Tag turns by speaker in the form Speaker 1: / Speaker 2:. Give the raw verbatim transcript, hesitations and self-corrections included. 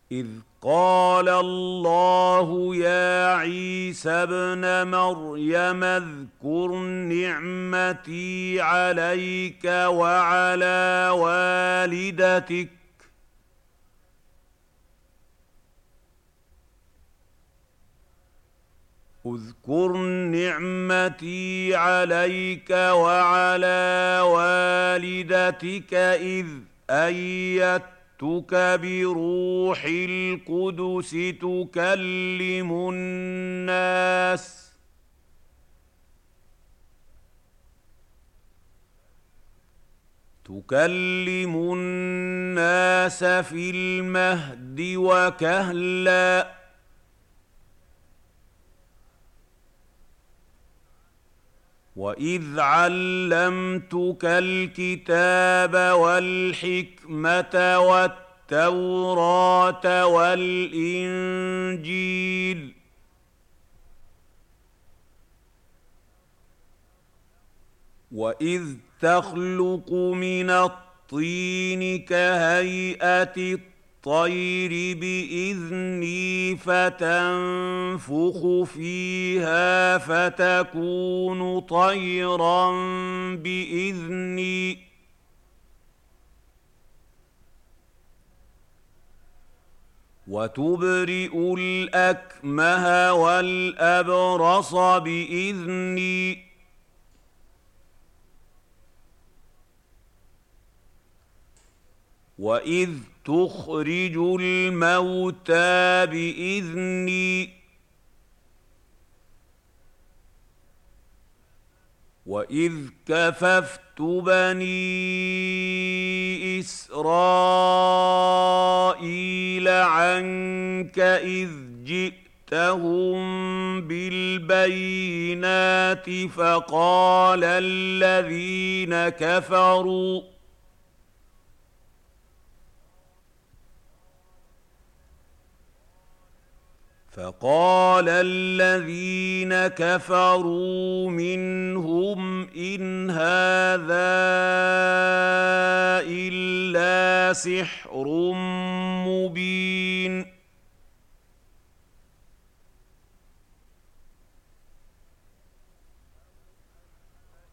Speaker 1: إذ قال الله يا عيسى ابن مريم اذكر نعمتي عليك وعلى والدتك اذكر نعمتي عليك وعلى والدتك إذ أيدتك بروح القدس تكلم الناس تكلم الناس في المهد وكهلا وإذ علمتك الكتاب والحكمة والتوراة والإنجيل وإذ تخلق من الطين كهيئة الطير بإذني فتنفخ فيها فتكون طيرا بإذني وتبرئ الأكمه والأبرص بإذني وإذ تخرج الموتى بإذني وإذ كففت بني إسرائيل عنك إذ جئتهم بالبينات فقال الذين كفروا فقال الذين كفروا منهم إن هذا إلا سحر مبين